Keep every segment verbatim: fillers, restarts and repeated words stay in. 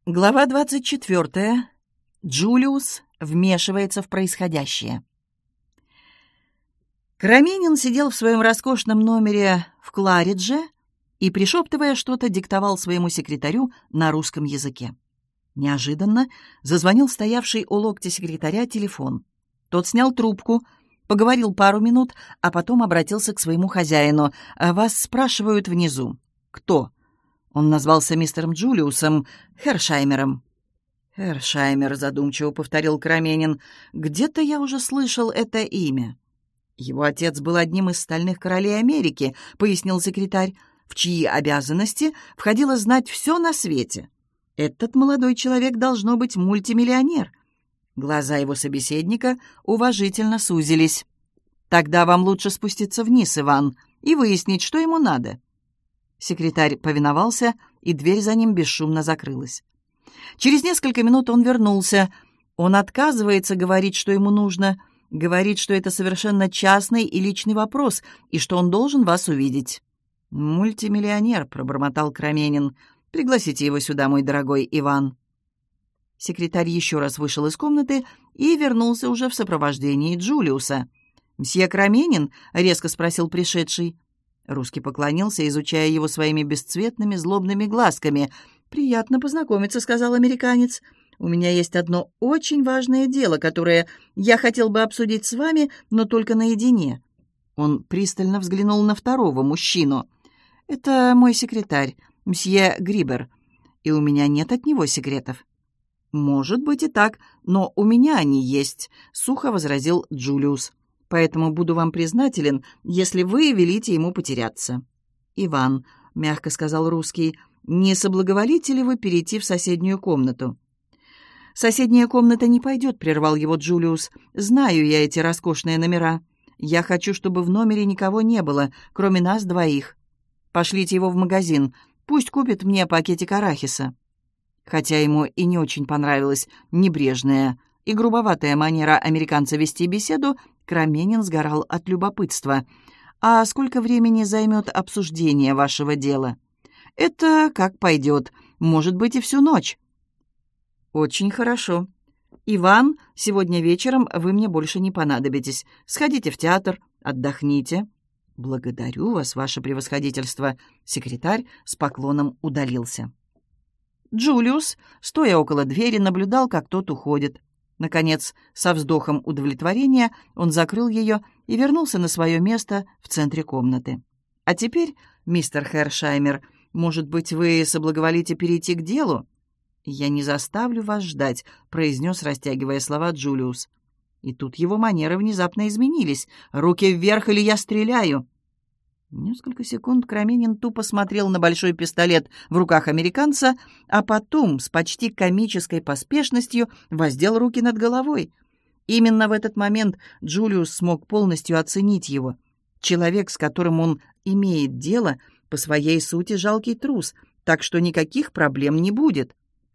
Глава двадцать четвертая. Джулиус вмешивается в происходящее. Караменин сидел в своем роскошном номере в Кларидже и, пришептывая что-то, диктовал своему секретарю на русском языке. Неожиданно зазвонил стоявший у локтя секретаря телефон. Тот снял трубку, поговорил пару минут, а потом обратился к своему хозяину. «Вас спрашивают внизу». «Кто?» Он назвался мистером Джулиусом Хершаймером. «Хершаймер», — задумчиво повторил Караменин. «Где-то я уже слышал это имя». «Его отец был одним из стальных королей Америки», — пояснил секретарь, «в чьи обязанности входило знать все на свете. Этот молодой человек должно быть мультимиллионер». Глаза его собеседника уважительно сузились. «Тогда вам лучше спуститься вниз, Иван, и выяснить, что ему надо». Секретарь повиновался, и дверь за ним бесшумно закрылась. Через несколько минут он вернулся. Он отказывается говорить, что ему нужно, говорит, что это совершенно частный и личный вопрос, и что он должен вас увидеть. «Мультимиллионер», — пробормотал Караменин. «Пригласите его сюда, мой дорогой Иван». Секретарь еще раз вышел из комнаты и вернулся уже в сопровождении Джулиуса. «Мсье Караменин?» — резко спросил пришедший. Русский поклонился, изучая его своими бесцветными злобными глазками. «Приятно познакомиться», — сказал американец. «У меня есть одно очень важное дело, которое я хотел бы обсудить с вами, но только наедине». Он пристально взглянул на второго мужчину. «Это мой секретарь, мсье Грибер, и у меня нет от него секретов». «Может быть и так, но у меня они есть», — сухо возразил Джулиус. «Поэтому буду вам признателен, если вы велите ему потеряться». «Иван», — мягко сказал русский, — «не соблаговолите ли вы перейти в соседнюю комнату?» «Соседняя комната не пойдет», — прервал его Джулиус. «Знаю я эти роскошные номера. Я хочу, чтобы в номере никого не было, кроме нас двоих. Пошлите его в магазин, пусть купит мне пакетик арахиса». Хотя ему и не очень понравилась небрежная и грубоватая манера американца вести беседу, Караменин сгорал от любопытства. «А сколько времени займет обсуждение вашего дела?» «Это как пойдет. Может быть, и всю ночь». «Очень хорошо. Иван, сегодня вечером вы мне больше не понадобитесь. Сходите в театр, отдохните». «Благодарю вас, ваше превосходительство». Секретарь с поклоном удалился. Джулиус, стоя около двери, наблюдал, как тот уходит. Наконец, со вздохом удовлетворения, он закрыл ее и вернулся на свое место в центре комнаты. «А теперь, мистер Хершаймер, может быть, вы соблаговолите перейти к делу?» «Я не заставлю вас ждать», — произнес, растягивая слова, Джулиус. И тут его манеры внезапно изменились. «Руки вверх, или я стреляю!» Несколько секунд Караменин тупо смотрел на большой пистолет в руках американца, а потом с почти комической поспешностью воздел руки над головой. Именно в этот момент Джулиус смог полностью оценить его. Человек, с которым он имеет дело, по своей сути жалкий трус, так что никаких проблем не будет.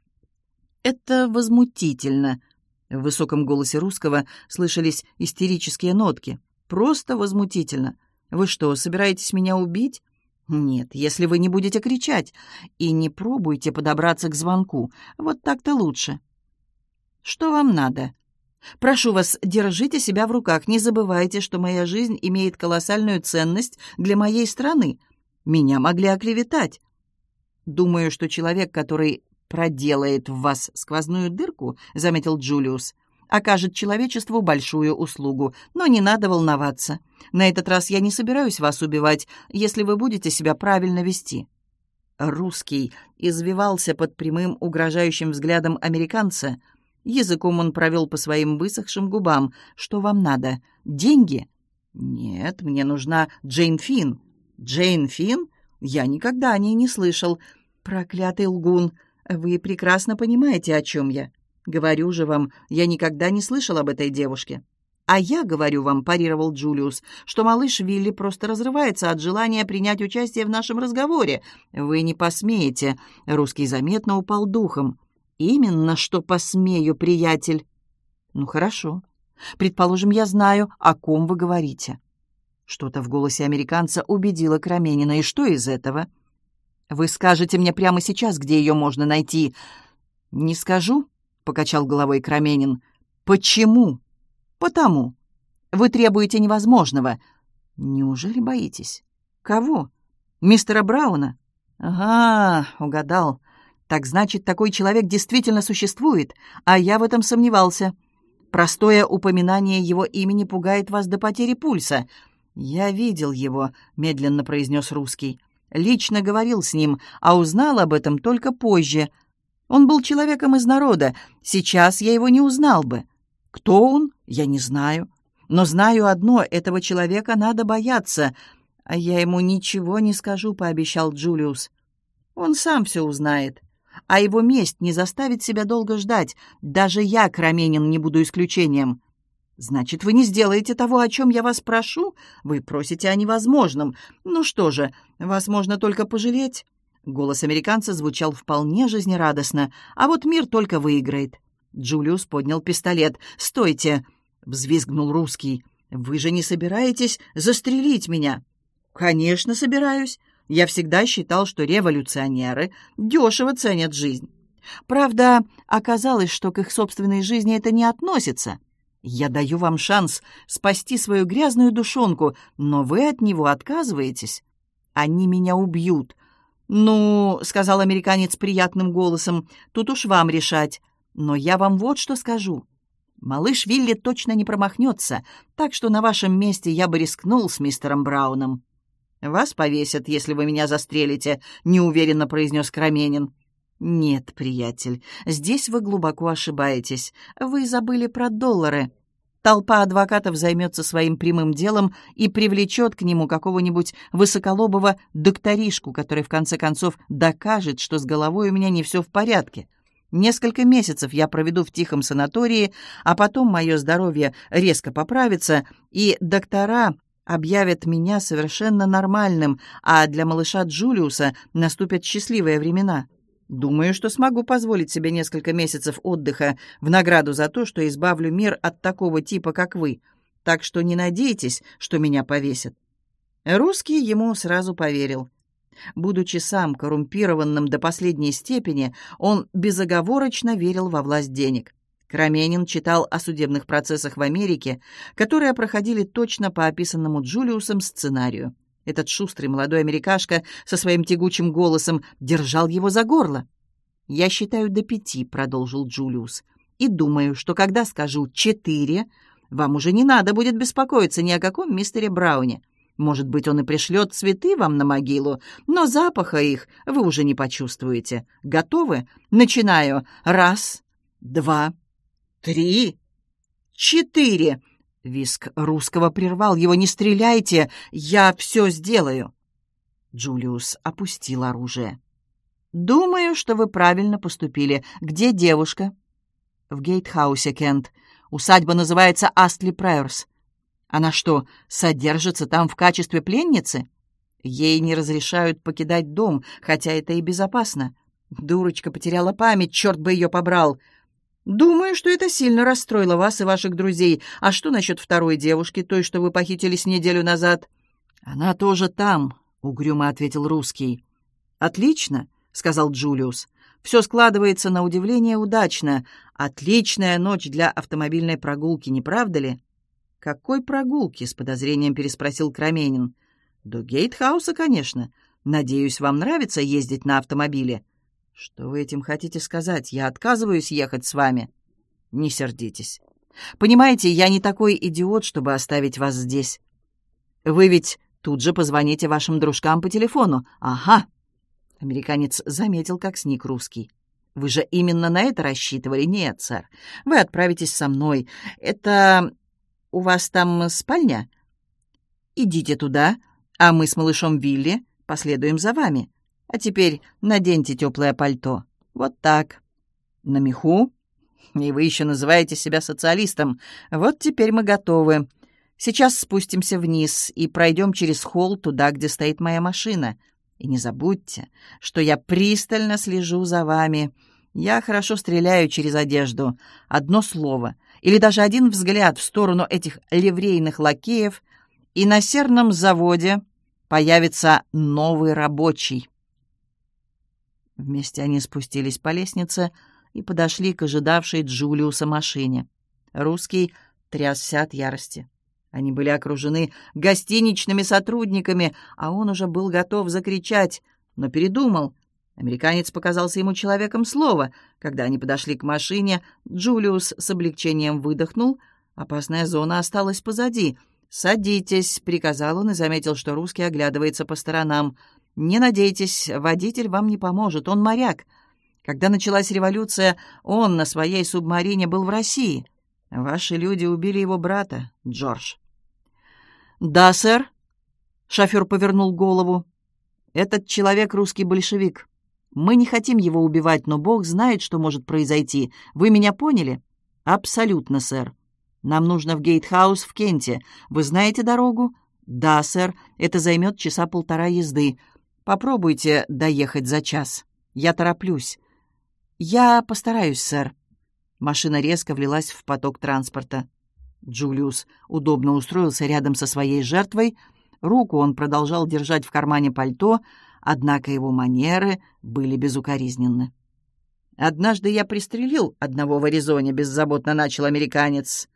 «Это возмутительно!» В высоком голосе русского слышались истерические нотки. «Просто возмутительно! Вы что, собираетесь меня убить? Нет, если вы не будете кричать. И не пробуйте подобраться к звонку. Вот так-то лучше. Что вам надо? Прошу вас, держите себя в руках. Не забывайте, что моя жизнь имеет колоссальную ценность для моей страны. Меня могли оклеветать. Думаю, что человек, который проделает в вас сквозную дырку, заметил Джулиус, окажет человечеству большую услугу. Но не надо волноваться. На этот раз я не собираюсь вас убивать, если вы будете себя правильно вести». Русский извивался под прямым угрожающим взглядом американца. Языком он провел по своим высохшим губам. «Что вам надо? Деньги?» «Нет, мне нужна Джейн Финн». «Джейн Финн? Я никогда о ней не слышал». «Проклятый лгун! Вы прекрасно понимаете, о чем я. Говорю же вам, я никогда не слышал об этой девушке». «А я говорю вам», — парировал Джулиус, «что малыш Вилли просто разрывается от желания принять участие в нашем разговоре. Вы не посмеете». Русский заметно упал духом. «Именно что посмею, приятель». «Ну, хорошо. Предположим, я знаю, о ком вы говорите». Что-то в голосе американца убедило Караменина. «И что из этого?» «Вы скажете мне прямо сейчас, где ее можно найти?» «Не скажу», — покачал головой Кроменин. «Почему?» «Потому. Вы требуете невозможного». «Неужели боитесь?» «Кого?» «Мистера Брауна». «Ага, угадал. Так значит, такой человек действительно существует, а я в этом сомневался. Простое упоминание его имени пугает вас до потери пульса». «Я видел его», — медленно произнес русский. «Лично говорил с ним, а узнал об этом только позже. Он был человеком из народа. Сейчас я его не узнал бы. Кто он, я не знаю. Но знаю одно — этого человека надо бояться. А я ему ничего не скажу», — пообещал Джулиус. «Он сам все узнает. А его месть не заставит себя долго ждать. Даже я, Кроменин, не буду исключением». «Значит, вы не сделаете того, о чем я вас прошу? Вы просите о невозможном. Ну что же, вас можно только пожалеть». Голос американца звучал вполне жизнерадостно. «А вот мир только выиграет». Джулиус поднял пистолет. «Стойте!» — взвизгнул русский. «Вы же не собираетесь застрелить меня?» «Конечно, собираюсь. Я всегда считал, что революционеры дешево ценят жизнь. Правда, оказалось, что к их собственной жизни это не относится. Я даю вам шанс спасти свою грязную душонку, но вы от него отказываетесь. Они меня убьют». «Ну, — сказал американец приятным голосом, — тут уж вам решать. Но я вам вот что скажу. Малыш Вилли точно не промахнется, так что на вашем месте я бы рискнул с мистером Брауном». «Вас повесят, если вы меня застрелите», — неуверенно произнес Кроменин. «Нет, приятель, здесь вы глубоко ошибаетесь. Вы забыли про доллары. Толпа адвокатов займется своим прямым делом и привлечет к нему какого-нибудь высоколобого докторишку, который в конце концов докажет, что с головой у меня не все в порядке. Несколько месяцев я проведу в тихом санатории, а потом мое здоровье резко поправится, и доктора объявят меня совершенно нормальным, а для малыша Джулиуса наступят счастливые времена. Думаю, что смогу позволить себе несколько месяцев отдыха в награду за то, что избавлю мир от такого типа, как вы. Так что не надейтесь, что меня повесят». Русский ему сразу поверил. Будучи сам коррумпированным до последней степени, он безоговорочно верил во власть денег. Кроменин читал о судебных процессах в Америке, которые проходили точно по описанному Джулиусом сценарию. Этот шустрый молодой америкашка со своим тягучим голосом держал его за горло. «Я считаю до пяти», — продолжил Джулиус, «и думаю, что когда скажу «четыре», вам уже не надо будет беспокоиться ни о каком мистере Брауне. Может быть, он и пришлет цветы вам на могилу, но запаха их вы уже не почувствуете. Готовы? Начинаю. Раз, два, три, четыре». Визг русского прервал его. «Не стреляйте! Я все сделаю!» Джулиус опустил оружие. «Думаю, что вы правильно поступили. Где девушка?» «В Гейтхаусе, Кент. Усадьба называется Астли Прайорс». «Она что, содержится там в качестве пленницы?» «Ей не разрешают покидать дом, хотя это и безопасно». Дурочка потеряла память, черт бы ее побрал. «Думаю, что это сильно расстроило вас и ваших друзей. А что насчет второй девушки, той, что вы похитили с неделю назад?» «Она тоже там», — угрюмо ответил русский. «Отлично», — сказал Джулиус. «Все складывается на удивление удачно. Отличная ночь для автомобильной прогулки, не правда ли?» «Какой прогулки?» — с подозрением переспросил Кроменин. «До Гейтхауса, конечно. Надеюсь, вам нравится ездить на автомобиле?» «Что вы этим хотите сказать? Я отказываюсь ехать с вами». «Не сердитесь. Понимаете, я не такой идиот, чтобы оставить вас здесь. Вы ведь тут же позвоните вашим дружкам по телефону». «Ага». Американец заметил, как сник русский. «Вы же именно на это рассчитывали?» «Нет, сэр. Вы отправитесь со мной. Это... у вас там спальня?» «Идите туда, а мы с малышом Вилли последуем за вами. А теперь наденьте теплое пальто. Вот так. На меху. И вы еще называете себя социалистом. Вот теперь мы готовы. Сейчас спустимся вниз и пройдем через холл туда, где стоит моя машина. И не забудьте, что я пристально слежу за вами. Я хорошо стреляю через одежду. Одно слово или даже один взгляд в сторону этих ливрейных лакеев, и на серном заводе появится новый рабочий». Вместе они спустились по лестнице и подошли к ожидавшей Джулиуса машине. Русский трясся от ярости. Они были окружены гостиничными сотрудниками, а он уже был готов закричать, но передумал. Американец показался ему человеком слова. Когда они подошли к машине, Джулиус с облегчением выдохнул. Опасная зона осталась позади. «Садитесь», — приказал он и заметил, что русский оглядывается по сторонам. «Не надейтесь, водитель вам не поможет, он моряк. Когда началась революция, он на своей субмарине был в России. Ваши люди убили его брата, Джордж». «Да, сэр», — шофер повернул голову. «Этот человек русский большевик. Мы не хотим его убивать, но Бог знает, что может произойти. Вы меня поняли?» «Абсолютно, сэр. Нам нужно в Гейтхаус в Кенте. Вы знаете дорогу?» «Да, сэр. Это займет часа полтора езды. Попробуйте доехать за час. Я тороплюсь». «Я постараюсь, сэр». Машина резко влилась в поток транспорта. Джулиус удобно устроился рядом со своей жертвой. Руку он продолжал держать в кармане пальто, однако его манеры были безукоризненны. «Однажды я пристрелил одного в Аризоне», — беззаботно начал американец.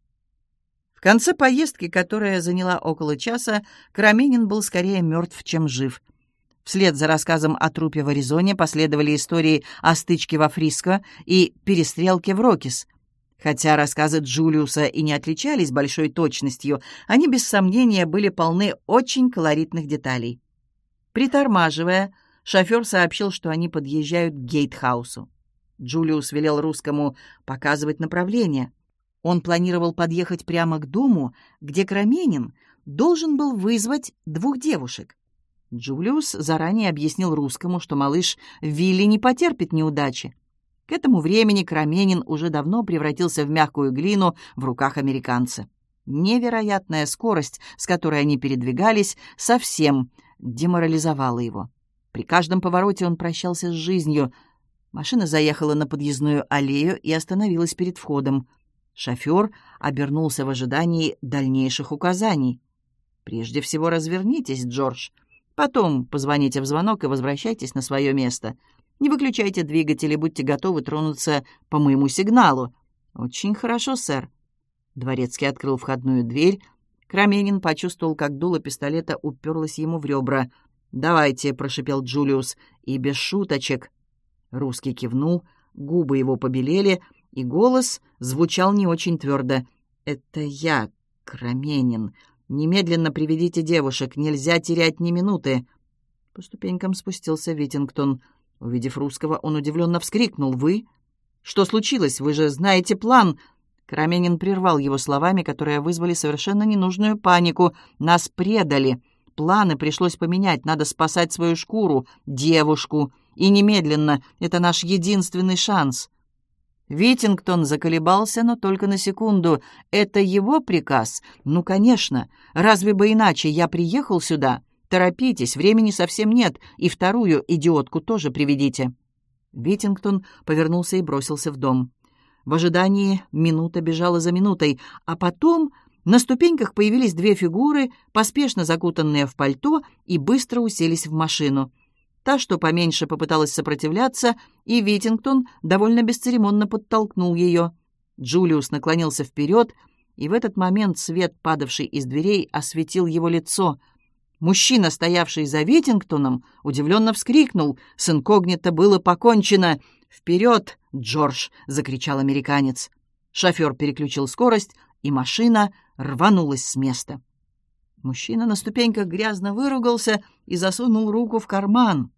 В конце поездки, которая заняла около часа, Караменин был скорее мертв, чем жив. Вслед за рассказом о трупе в Аризоне последовали истории о стычке во Фриско и перестрелке в Рокис. Хотя рассказы Джулиуса и не отличались большой точностью, они без сомнения были полны очень колоритных деталей. Притормаживая, шофер сообщил, что они подъезжают к Гейтхаусу. Джулиус велел русскому показывать направление. Он планировал подъехать прямо к дому, где Караменин должен был вызвать двух девушек. Джулиус заранее объяснил русскому, что малыш Вилли не потерпит неудачи. К этому времени Караменин уже давно превратился в мягкую глину в руках американца. Невероятная скорость, с которой они передвигались, совсем деморализовала его. При каждом повороте он прощался с жизнью. Машина заехала на подъездную аллею и остановилась перед входом. Шофер обернулся в ожидании дальнейших указаний. «Прежде всего развернитесь, Джордж. Потом позвоните в звонок и возвращайтесь на свое место. Не выключайте двигатель и будьте готовы тронуться по моему сигналу». «Очень хорошо, сэр». Дворецкий открыл входную дверь. Караменин почувствовал, как дуло пистолета уперлось ему в ребра. «Давайте», — прошипел Джулиус, — «и без шуточек». Русский кивнул, губы его побелели, и голос звучал не очень твердо. «Это я, Караменин. Немедленно приведите девушек, нельзя терять ни минуты». По ступенькам спустился Витингтон. Увидев русского, он удивленно вскрикнул. «Вы? Что случилось? Вы же знаете план!» Караменин прервал его словами, которые вызвали совершенно ненужную панику. «Нас предали. Планы пришлось поменять. Надо спасать свою шкуру, девушку. И немедленно. Это наш единственный шанс». Витингтон заколебался, но только на секунду. «Это его приказ? Ну, конечно. Разве бы иначе? Я приехал сюда. Торопитесь, времени совсем нет. И вторую идиотку тоже приведите». Витингтон повернулся и бросился в дом. В ожидании минута бежала за минутой, а потом на ступеньках появились две фигуры, поспешно закутанные в пальто, и быстро уселись в машину. Та, что поменьше, попыталась сопротивляться, и Витингтон довольно бесцеремонно подтолкнул ее. Джулиус наклонился вперед, и в этот момент свет, падавший из дверей, осветил его лицо. Мужчина, стоявший за Витингтоном, удивленно вскрикнул. С инкогнито было покончено. «Вперед, Джордж!» — закричал американец. Шофер переключил скорость, и машина рванулась с места. Мужчина на ступеньках грязно выругался и засунул руку в карман.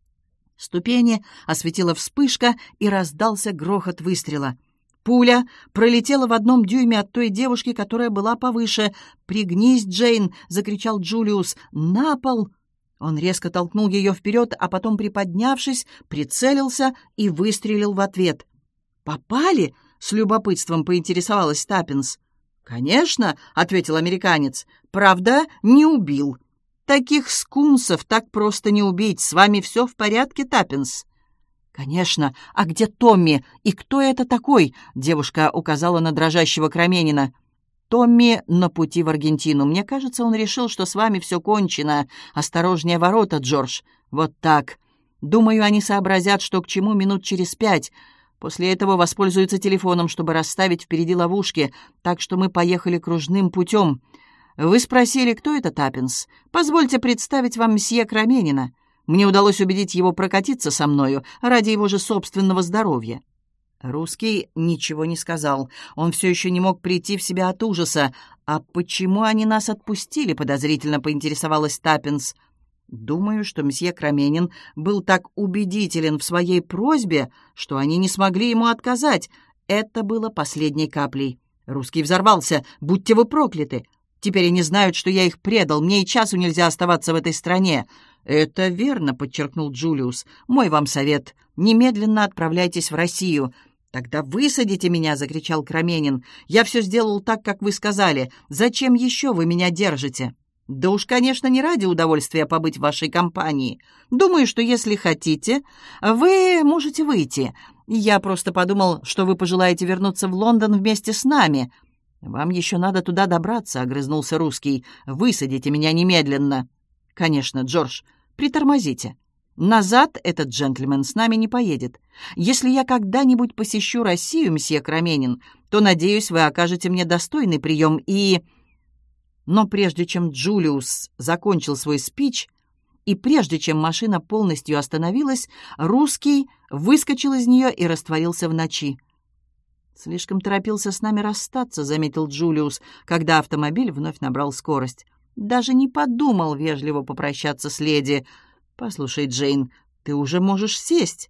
Ступени осветила вспышка, и раздался грохот выстрела. Пуля пролетела в одном дюйме от той девушки, которая была повыше. «Пригнись, Джейн!» — закричал Джулиус. «На пол!» Он резко толкнул ее вперед, а потом, приподнявшись, прицелился и выстрелил в ответ. «Попали?» — с любопытством поинтересовалась Таппинс. «Конечно», — ответил американец. «Правда, не убил. Таких скунсов так просто не убить. С вами все в порядке, Таппинс?» «Конечно. А где Томми? И кто это такой?» — девушка указала на дрожащего Караменина. «Томми на пути в Аргентину. Мне кажется, он решил, что с вами все кончено. Осторожнее ворота, Джордж. Вот так. Думаю, они сообразят, что к чему минут через пять. После этого воспользуются телефоном, чтобы расставить впереди ловушки, так что мы поехали кружным путем. Вы спросили, кто это Таппинс? Позвольте представить вам месье Краменина. Мне удалось убедить его прокатиться со мною ради его же собственного здоровья». Русский ничего не сказал. Он все еще не мог прийти в себя от ужаса. «А почему они нас отпустили?» — подозрительно поинтересовалась Таппинс. «Думаю, что месье Краменин был так убедителен в своей просьбе, что они не смогли ему отказать. Это было последней каплей». Русский взорвался. «Будьте вы прокляты! Теперь они знают, что я их предал. Мне и часу нельзя оставаться в этой стране». «Это верно», — подчеркнул Джулиус. «Мой вам совет. Немедленно отправляйтесь в Россию». «Тогда высадите меня!» — закричал Краменин. «Я все сделал так, как вы сказали. Зачем еще вы меня держите?» «Да уж, конечно, не ради удовольствия побыть в вашей компании. Думаю, что если хотите, вы можете выйти. Я просто подумал, что вы пожелаете вернуться в Лондон вместе с нами». «Вам еще надо туда добраться», — огрызнулся Русский. «Высадите меня немедленно». «Конечно, Джордж, притормозите. Назад этот джентльмен с нами не поедет. Если я когда-нибудь посещу Россию, мсье Краменин, то, надеюсь, вы окажете мне достойный прием и...» Но прежде чем Джулиус закончил свой спич, и прежде чем машина полностью остановилась, Русский выскочил из нее и растворился в ночи. «Слишком торопился с нами расстаться», — заметил Джулиус, когда автомобиль вновь набрал скорость. «Даже не подумал вежливо попрощаться с леди. Послушай, Джейн, ты уже можешь сесть».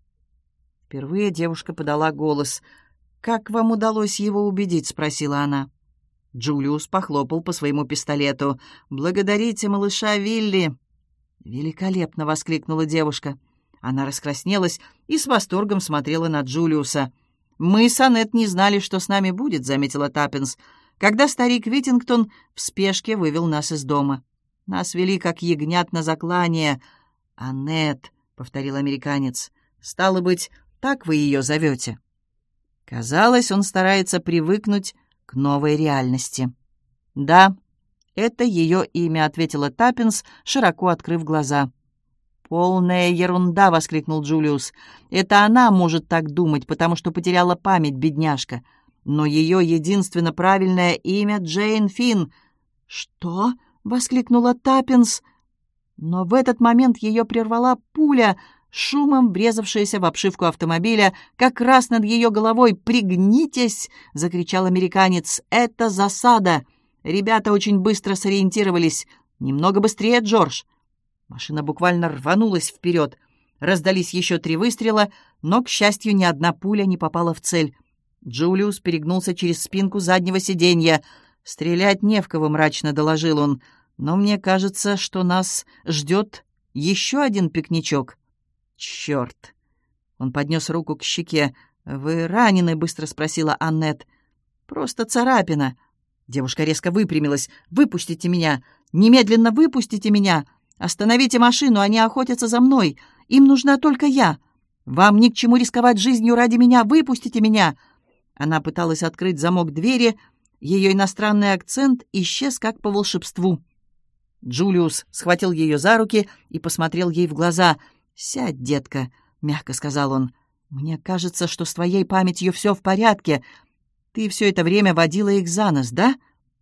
Впервые девушка подала голос. «Как вам удалось его убедить?» — спросила она. Джулиус похлопал по своему пистолету. «Благодарите малыша Вилли!» «Великолепно!» — воскликнула девушка. Она раскраснелась и с восторгом смотрела на Джулиуса. «Мы с Аннет не знали, что с нами будет», — заметила Таппинс, когда старик Витингтон в спешке вывел нас из дома. «Нас вели, как ягнят на заклание». «Аннет», — повторил американец, — «стало быть, так вы ее зовете?» Казалось, он старается привыкнуть к новой реальности. «Да, это ее имя», — ответила Таппинс, широко открыв глаза. «Полная ерунда!» — воскликнул Джулиус. «Это она может так думать, потому что потеряла память, бедняжка. Но ее единственно правильное имя — Джейн Финн». «Что?» — воскликнула Таппинс. Но в этот момент ее прервала пуля, шумом врезавшаяся в обшивку автомобиля как раз над ее головой. «Пригнитесь!» — закричал американец. «Это засада!» Ребята очень быстро сориентировались. «Немного быстрее, Джордж!» Машина буквально рванулась вперед. Раздались еще три выстрела, но, к счастью, ни одна пуля не попала в цель. Джулиус перегнулся через спинку заднего сиденья. «Стрелять не в кого», — мрачно доложил он. «Но мне кажется, что нас ждет еще один пикничок». «Черт!» Он поднес руку к щеке. «Вы ранены?» — быстро спросила Аннет. «Просто царапина». Девушка резко выпрямилась. «Выпустите меня! Немедленно выпустите меня! Остановите машину, они охотятся за мной! Им нужна только я! Вам ни к чему рисковать жизнью ради меня! Выпустите меня!» Она пыталась открыть замок двери. Ее иностранный акцент исчез как по волшебству. Джулиус схватил ее за руки и посмотрел ей в глаза. «Сядь, детка», — мягко сказал он. «Мне кажется, что с твоей памятью все в порядке. Ты все это время водила их за нос, да?»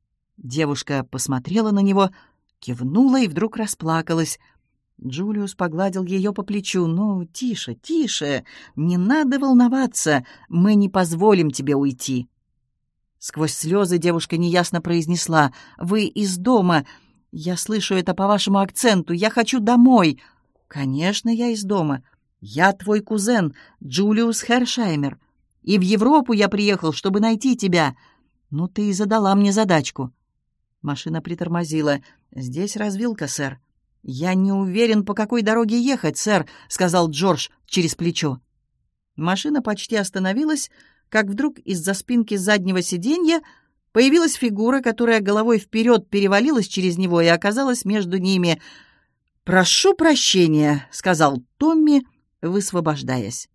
Девушка посмотрела на него, кивнула и вдруг расплакалась. Джулиус погладил ее по плечу. «Ну, тише, тише, не надо волноваться, мы не позволим тебе уйти». Сквозь слезы девушка неясно произнесла: «Вы из дома. Я слышу это по вашему акценту. Я хочу домой». «Конечно, я из дома. Я твой кузен, Джулиус Хершаймер. И в Европу я приехал, чтобы найти тебя. Ну, ты и задала мне задачку». Машина притормозила. «Здесь развилка, сэр». «Я не уверен, по какой дороге ехать, сэр», — сказал Джордж через плечо. Машина почти остановилась, как вдруг из-за спинки заднего сиденья появилась фигура, которая головой вперед перевалилась через него и оказалась между ними. «Прошу прощения», — сказал Томми, высвобождаясь.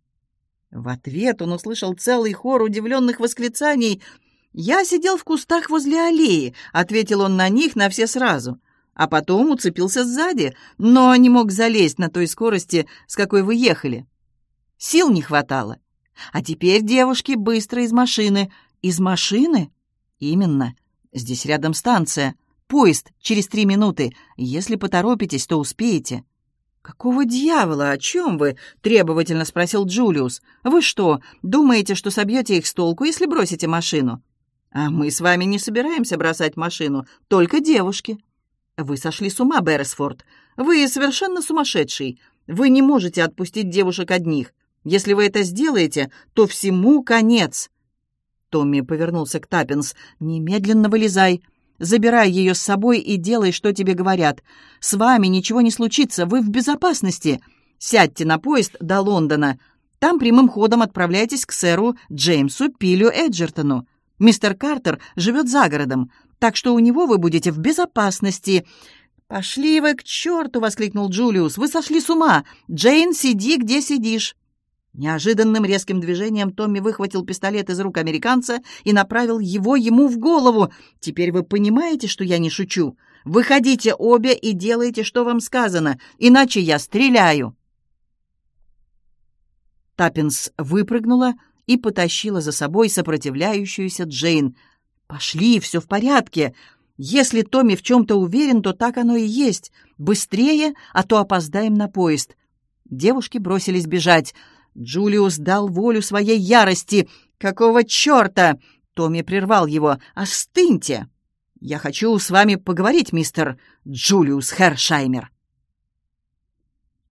В ответ он услышал целый хор удивленных восклицаний. «Я сидел в кустах возле аллеи», — ответил он на них на все сразу, а потом уцепился сзади, но не мог залезть на той скорости, с какой вы ехали. Сил не хватало. А теперь, девушки, быстро из машины. Из машины? Именно. Здесь рядом станция. Поезд через три минуты. Если поторопитесь, то успеете». «Какого дьявола? О чем вы?» — требовательно спросил Джулиус. «Вы что, думаете, что собьете их с толку, если бросите машину?» «А мы с вами не собираемся бросать машину, только девушки». «Вы сошли с ума, Берресфорд. Вы совершенно сумасшедший. Вы не можете отпустить девушек одних. Если вы это сделаете, то всему конец». Томми повернулся к Таппинс. «Немедленно вылезай. Забирай ее с собой и делай, что тебе говорят. С вами ничего не случится, вы в безопасности. Сядьте на поезд до Лондона. Там прямым ходом отправляйтесь к сэру Джеймсу Пилю Эджертону. Мистер Картер живет за городом, так что у него вы будете в безопасности». «Пошли вы к черту!» — воскликнул Джулиус. «Вы сошли с ума! Джейн, сиди, где сидишь!» Неожиданным резким движением Томми выхватил пистолет из рук американца и направил его ему в голову. «Теперь вы понимаете, что я не шучу? Выходите обе и делайте, что вам сказано, иначе я стреляю!» Таппинс выпрыгнула и потащила за собой сопротивляющуюся Джейн. «Пошли, все в порядке. Если Томми в чем-то уверен, то так оно и есть. Быстрее, а то опоздаем на поезд». Девушки бросились бежать. Джулиус дал волю своей ярости. «Какого черта?» Томми прервал его. «Остыньте! Я хочу с вами поговорить, мистер Джулиус Хершаймер».